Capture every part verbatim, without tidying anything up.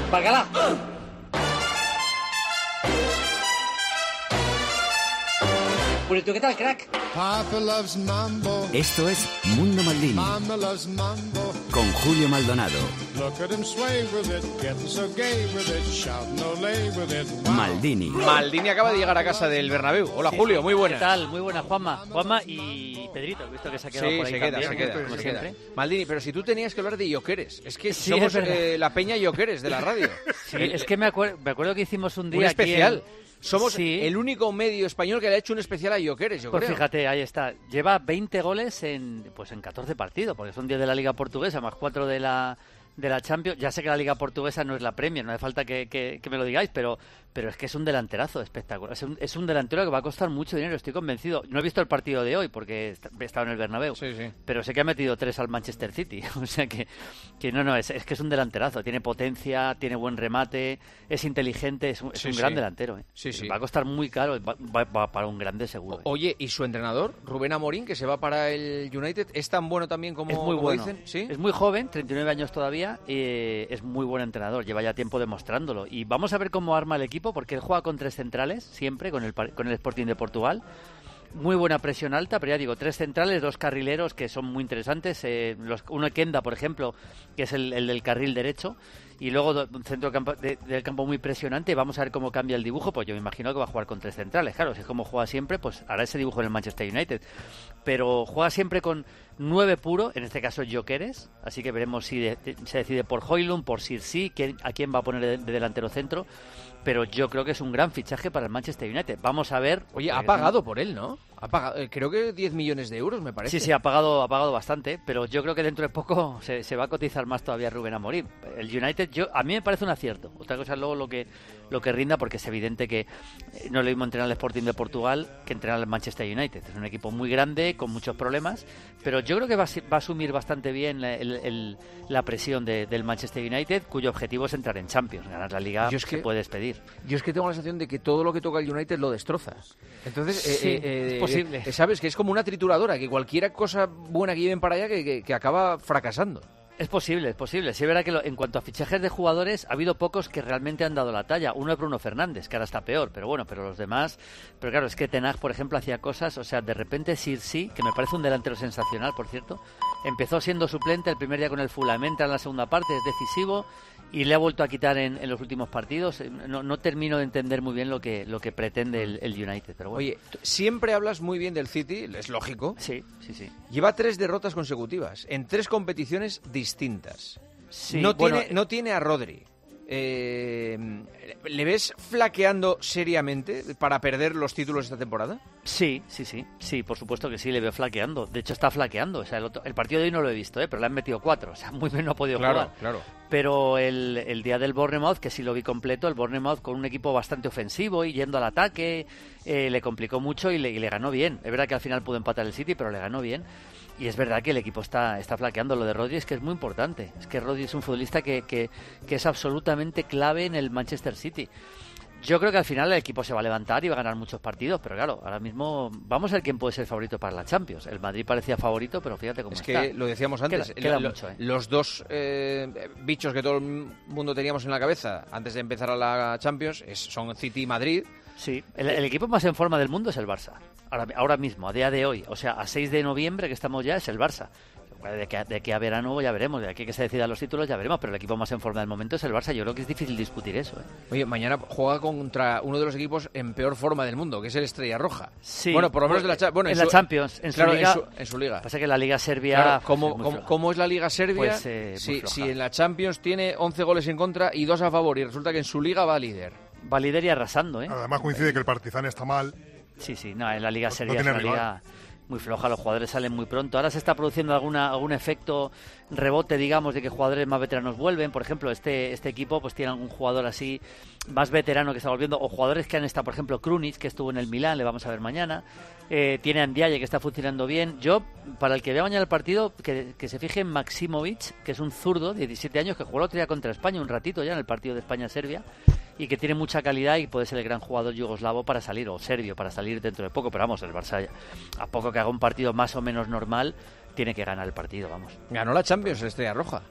Bacalá. Purito, ¿qué tal, crack? Papa loves mambo. Esto es Mundo Maldini. Mama loves mambo. Con Julio Maldonado. Look at him sway with it, getting so gay with it, shouting olé with it. Wow. Maldini. Maldini acaba de llegar a casa del Bernabéu. Hola, Sí. Julio, muy buenas. ¿Qué tal? Muy buenas, Juanma. Juanma y Pedrito, he visto que se ha quedado Sí, por ahí se queda, también, se queda, como se siempre. queda. Maldini, pero si tú tenías que hablar de Ioqueres, es que Sí, somos es verdad. eh, la peña Ioqueres de la radio. Sí, El- es que me, acuer- me acuerdo que hicimos un día un especial. aquí en- Somos Sí. el único medio español que le ha hecho un especial a Ioqueres, yo Pues creo. fíjate, ahí está. Lleva veinte goles en pues en catorce partidos, porque son diez de la Liga Portuguesa, más cuatro de la de la Champions. Ya sé que la Liga Portuguesa no es la Premier, no hace falta que, que, que me lo digáis, pero pero es que es un delanterazo espectacular. Es un, es un delantero que va a costar mucho dinero, estoy convencido. No he visto el partido de hoy, porque est- he estado en el Bernabéu, Sí, sí. pero sé que ha metido tres al Manchester City. O sea que, que no, no, es, es que es un delanterazo. Tiene potencia, tiene buen remate, es inteligente, es un, es Sí, un sí. gran delantero. ¿eh? Sí, sí. Va a costar muy caro, va, va- va para un grande seguro. ¿eh? Oye, ¿y su entrenador, Rubén Amorín, que se va para el United, es tan bueno también como, Es muy como bueno. dicen? ¿Sí? Es muy joven, treinta y nueve años todavía, eh, es muy buen entrenador, lleva ya tiempo demostrándolo. Y vamos a ver cómo arma el equipo, porque él juega con tres centrales, siempre, con el, par- con el Sporting de Portugal. Muy buena presión alta, pero ya digo, tres centrales, dos carrileros que son muy interesantes. Eh, los, uno Kenda, por ejemplo, que es el, el del carril derecho, y luego do- un centro campo, de- del campo muy presionante. Vamos a ver cómo cambia el dibujo, pues yo me imagino que va a jugar con tres centrales. Claro, si es como juega siempre, pues hará ese dibujo en el Manchester United. Pero juega siempre con nueve puro, en este caso Ioqueres, así que veremos si de- de- se decide por Højlund, por Sirsi, quién- a quién va a poner de, de delantero centro. Pero yo creo que es un gran fichaje para el Manchester United. Vamos a ver. Oye, ha porque- pagado por él, ¿no? Ha pagado, eh, creo que diez millones de euros, me parece. Sí, sí, ha pagado, ha pagado bastante, pero yo creo que dentro de poco se, se va a cotizar más todavía Rubén Amorim. El United, yo a mí me parece un acierto. Otra cosa es luego lo que, lo que rinda, porque es evidente que eh, no es lo mismo entrenar al Sporting de Portugal que entrenar al Manchester United. Es un equipo muy grande, con muchos problemas, pero yo creo que va a, si- va a asumir bastante bien la, el- el- la presión de- del Manchester United, cuyo objetivo es entrar en Champions. Ganar la Liga Yo es se que- puede despedir. Yo es que tengo la sensación de que todo lo que toca el United lo destroza. Entonces, eh, Sí, eh, eh, es posible. eh, sabes que es como una trituradora, que cualquier cosa buena que lleven para allá que, que- que acaba fracasando. Es posible, es posible. Sí, es verdad que lo- en cuanto a fichajes de jugadores, ha habido pocos que realmente han dado la talla. Uno es Bruno Fernández, que ahora está peor, pero bueno, pero los demás... Pero claro, es que Ten Hag, por ejemplo, hacía cosas... O sea, de repente Sirsi, que me parece un delantero sensacional, por cierto, empezó siendo suplente el primer día con el Fulham, entra en la segunda parte, es decisivo, y le ha vuelto a quitar en, en los últimos partidos. Eh, No, no termino de entender muy bien lo que, lo que pretende el, el United, pero bueno. Oye, t- siempre hablas muy bien del City, es lógico. Sí, sí, sí. Lleva tres derrotas consecutivas en tres competiciones distintas. Sí, no, bueno, tiene, no tiene a Rodri. Eh, ¿Le ves flaqueando seriamente para perder los títulos esta temporada? Sí, sí, sí, sí, por supuesto que sí, le veo flaqueando. De hecho, está flaqueando. O sea, el, otro- el partido de hoy no lo he visto, ¿eh? Pero le han metido cuatro. O sea, muy bien no ha podido jugar. claro. Pero el, el día del Bournemouth, que sí lo vi completo, el Bournemouth con un equipo bastante ofensivo y yendo al ataque, eh, le complicó mucho y le, y le ganó bien. Es verdad que al final pudo empatar el City, pero le ganó bien. Y es verdad que el equipo está, está flaqueando. Lo de Rodri es que es muy importante. Es que Rodri es un futbolista que, que, que es absolutamente clave en el Manchester City. Yo creo que al final el equipo se va a levantar y va a ganar muchos partidos, pero claro, ahora mismo vamos a ver quién puede ser favorito para la Champions. El Madrid parecía favorito, pero fíjate cómo Es está. que lo decíamos antes, Queda- queda lo- mucho, ¿eh? los dos eh, bichos que todo el mundo teníamos en la cabeza antes de empezar a la Champions es- son City y Madrid. Sí, el, el equipo más en forma del mundo es el Barça. Ahora, ahora mismo, a día de hoy, o sea, a seis de noviembre que estamos ya, es el Barça. De que, de que a verano ya veremos, de aquí que se decidan los títulos ya veremos, pero el equipo más en forma del momento es el Barça. Yo creo que es difícil discutir eso, ¿eh? Oye, mañana juega contra uno de los equipos en peor forma del mundo, que es el Estrella Roja. Sí, bueno, por lo menos de la, cha- bueno, en su- la Champions, en su claro, liga. En su, en su liga. Pasa que la Liga Serbia. Claro, pues, ¿cómo, es muy cómo- floja. cómo es la Liga Serbia? Pues, eh, muy si, floja. si en la Champions tiene once goles en contra y dos a favor y resulta que en su liga va líder. Va líder y arrasando, ¿eh? Además coincide que el Partizan está mal. Sí, sí, no, en la Liga No- Serbia no es tiene una liga muy floja, los jugadores salen muy pronto. Ahora se está produciendo alguna algún efecto rebote, digamos, de que jugadores más veteranos vuelven. Por ejemplo, este este equipo pues tiene algún jugador así más veterano que está volviendo, o jugadores que han estado, por ejemplo, Krunic, que estuvo en el Milán, le vamos a ver mañana. Eh, tiene a Ndiaye, que está funcionando bien. Yo, para el que vea mañana el partido, que, que se fije en Maximovic, que es un zurdo de diecisiete años, que jugó el otro día contra España, un ratito ya, en el partido de España-Serbia, y que tiene mucha calidad y puede ser el gran jugador yugoslavo para salir, o serbio para salir dentro de poco. Pero vamos, el Barça, a poco que haga un partido más o menos normal, tiene que ganar el partido, vamos. Ganó la Champions el Estrella Roja.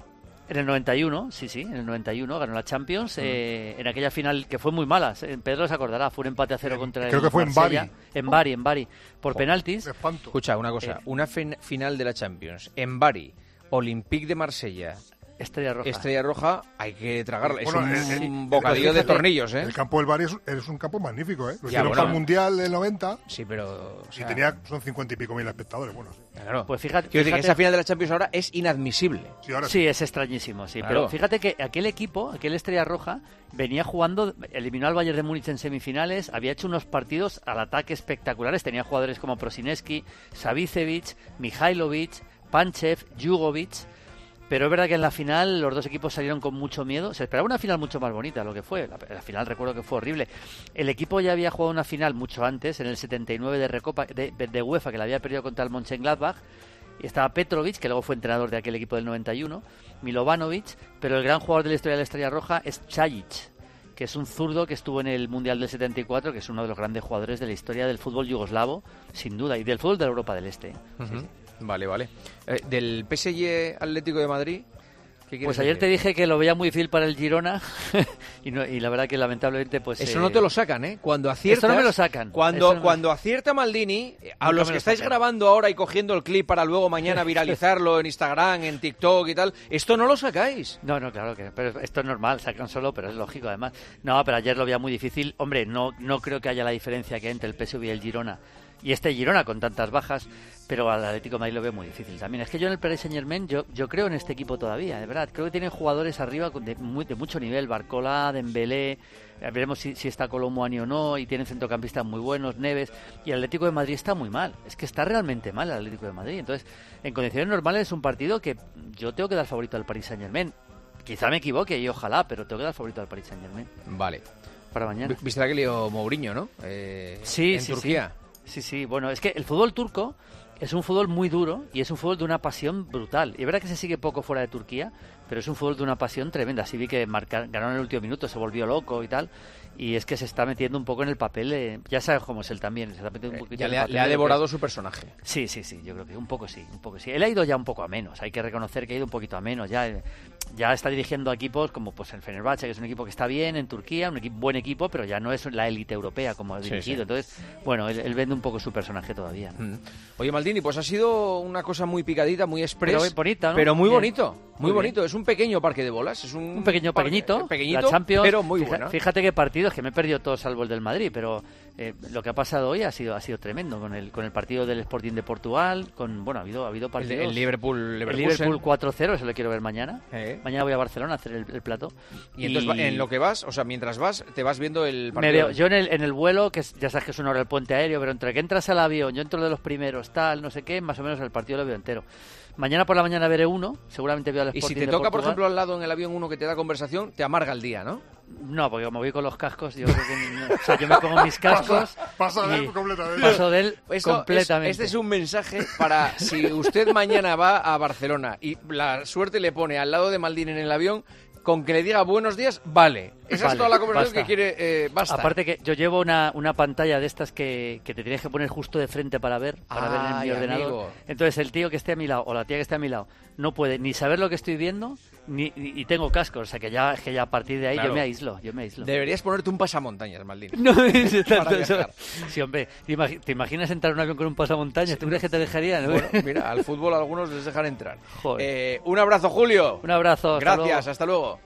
En el noventa y uno, sí, sí, en el noventa y uno ganó la Champions, mm. eh, en aquella final que fue muy mala, Pedro se acordará, fue un empate a cero eh, contra creo el que fue Marsella, en Bari. En Bari, en Bari, por oh, penaltis. Escucha, una cosa, eh, una fin- final de la Champions en Bari, Olympique de Marsella, Estrella Roja. Estrella Roja, hay que tragarla. Bueno, es un, el, el, un bocadillo el, de tornillos, ¿eh? El campo del Bari es, es un campo magnífico, ¿eh? Lo Ya, hicieron bueno. para el Mundial del noventa Sí, pero... O sea, y tenía, son cincuenta y pico mil espectadores, bueno. Sí, claro. Pues fíjate, Quiero decir fíjate- que esa final de la Champions ahora es inadmisible. sí ahora sí. Sí, es extrañísimo, sí. Claro. Pero fíjate que aquel equipo, aquel Estrella Roja, venía jugando, eliminó al Bayern de Múnich en semifinales, había hecho unos partidos al ataque espectaculares, tenía jugadores como Prosineski, Savicevic, Mihailovic, Panchev, Jugovic, pero es verdad que en la final los dos equipos salieron con mucho miedo. Se esperaba una final mucho más bonita, lo que fue. La, la final recuerdo que fue horrible. El equipo ya había jugado una final mucho antes, en el setenta y nueve de, Recopa, de, de UEFA, que la había perdido contra el Mönchengladbach. Y estaba Petrovic, que luego fue entrenador de aquel equipo del noventa y uno, Milovanovic, pero el gran jugador de la historia de la Estrella Roja es Čajić, que es un zurdo que estuvo en el Mundial del setenta y cuatro, que es uno de los grandes jugadores de la historia del fútbol yugoslavo, sin duda, y del fútbol de la Europa del Este. Uh-huh. Sí, sí. Vale, vale. Eh, del P S G Atlético de Madrid, ¿qué quieres Pues ayer decir? te dije que lo veía muy difícil para el Girona y, no, y la verdad que lamentablemente pues Eso eh, no te lo sacan, ¿eh? Cuando aciertas... Esto no me lo sacan. Cuando, Esto no me- cuando acierta Maldini, a Nunca los me que lo estáis sacan. grabando ahora y cogiendo el clip para luego mañana viralizarlo en Instagram, en TikTok y tal, esto no lo sacáis. No, no, claro que pero esto es normal, sacan solo, pero es lógico además. No, pero ayer lo veía muy difícil. Hombre, no no creo que haya la diferencia que hay entre el P S V y el Girona. Y este Girona con tantas bajas, pero al Atlético de Madrid lo veo muy difícil también. Es que yo en el Paris Saint-Germain, yo, yo creo en este equipo todavía, de verdad. Creo que tienen jugadores arriba de, muy, de mucho nivel, Barcola, Dembélé, eh, veremos si, si está Colomboani o no, y tienen centrocampistas muy buenos, Neves, y el Atlético de Madrid está muy mal. Es que está realmente mal el Atlético de Madrid. Entonces, en condiciones normales es un partido que yo tengo que dar favorito al Paris Saint-Germain. Quizá me equivoque y ojalá, pero tengo que dar favorito al Paris Saint-Germain Vale. para mañana. V- Viste la que lió Mourinho, ¿no? Eh, Sí, en sí, Turquía. sí. Sí, sí, bueno, es que el fútbol turco es un fútbol muy duro y es un fútbol de una pasión brutal. Y es verdad que se sigue poco fuera de Turquía, pero es un fútbol de una pasión tremenda. Así vi que marcar, ganaron en el último minuto, se volvió loco y tal. Y es que se está metiendo un poco en el papel, eh, ya sabes cómo es él también, se está metiendo un Eh, poquito ya en le el ha, papel le ha de lo que devorado es. su personaje. Sí, sí, sí, yo creo que un poco sí, un poco sí. Él ha ido ya un poco a menos, hay que reconocer que ha ido un poquito a menos. Ya, eh, ya está dirigiendo a equipos como pues el Fenerbahce, que es un equipo que está bien en Turquía, un equipo, buen equipo, pero ya no es la élite europea como ha Sí, dirigido. sí. Entonces, bueno, él, él vende un poco su personaje todavía, ¿no? Mm. Oye, Maldini, pues ha sido una cosa muy picadita, muy express. Pero bonita, ¿no? Pero muy Bien. bonito, muy, Muy bien. bonito. Es un pequeño parque de bolas. Es un, Un pequeño, parque- pequeñito, pequeñito, la Champions, pero muy fija- bueno. Fíjate qué partidos, que me he perdido todo salvo el del Madrid, pero eh, lo que ha pasado hoy ha sido ha sido tremendo, con el con el partido del Sporting de Portugal, con bueno, ha habido ha habido El, partidos. el Liverpool, El Leverkusen. Liverpool cuatro cero, eso lo quiero ver mañana. Eh. Mañana voy a Barcelona a hacer el, el plato. Y entonces, va- en lo que vas, o sea, mientras vas, te vas viendo el me partido. veo, yo en el, en el vuelo, que es- ya sabes que es una hora el puente aéreo, pero entre que entras al avión, yo entro de los primeros, tal, no sé qué, más o menos el partido lo veo entero. Mañana por la mañana veré uno, seguramente veo al Y Sporting si te de toca, por Portugal. ejemplo, al lado en el avión uno que te da conversación, te amarga el día, ¿no? No, porque como voy con los cascos, yo creo que no. O sea, yo me pongo mis cascos. Pasa- pasa de y él completamente. Paso de él Esto es- completamente. este es un mensaje para si usted mañana va a Barcelona y la suerte le pone al lado de Maldini en el avión, con que le diga buenos días, vale. Esa Vale, es toda la conversación basta. que quiere, eh, basta. Aparte que yo llevo una, una pantalla de estas que, que te tienes que poner justo de frente para ver, para ver en mi Ay, ordenador. amigo. Entonces el tío que esté a mi lado o la tía que esté a mi lado no puede ni saber lo que estoy viendo ni, ni- y tengo cascos, o sea que ya, que ya a partir de ahí Claro. yo me aíslo, yo me aíslo. Deberías ponerte un pasamontañas, Maldini. No es tanto Para eso. viajar. Sí, hombre, ¿te, imagi- te imaginas entrar en un avión con un pasamontañas? ¿Tú crees que te dejarían? Bueno, mira, al fútbol algunos les dejan entrar. Joder. Eh, un abrazo, Julio. Un abrazo. hasta Gracias, luego. hasta luego.